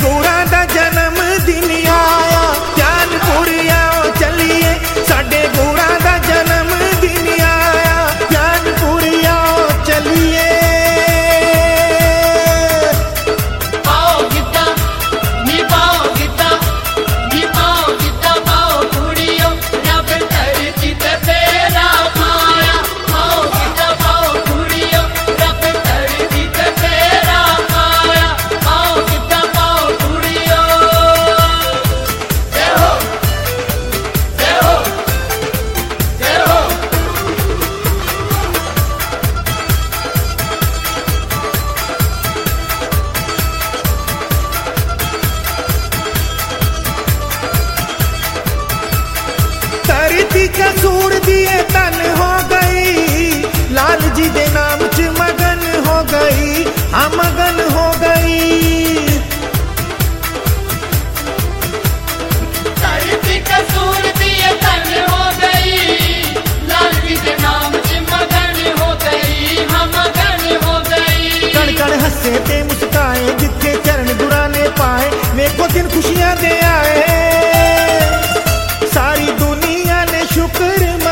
गुरां दा जन्म दिन आया, ज्ञानपुरी आओ चलिए, साडे गुरां दा जन्म दिन आया, ज्ञानपुरी आओ चलिए। पाओ गिद्दा नी पाओ गिद्दा नी पाओ गिद्दा पाओ कुड़ियों, रब धरती ते फेरा पाया। पाओ गिद्दा पाओ कुड़ियों, रब धरती ते फेरा पाया। पाओ गिद्दा पाओ कुड़ियों। जय हो जय हो जय हो। धरती कसूर दिए तन हो गई, लाल जी दे नाम च मगन हो गई, हाँ मगन हो गई। धरती कसूर दिए तन हो गई, लाल जी के नाम से मगन हो गई, हम मगन हो गई। कण कण हंसे ते मुस्काए, जिथे चरण गुरां ने पाए, वेखो दिन खुशियां दे आए, सारी दुनिया ने शुक्र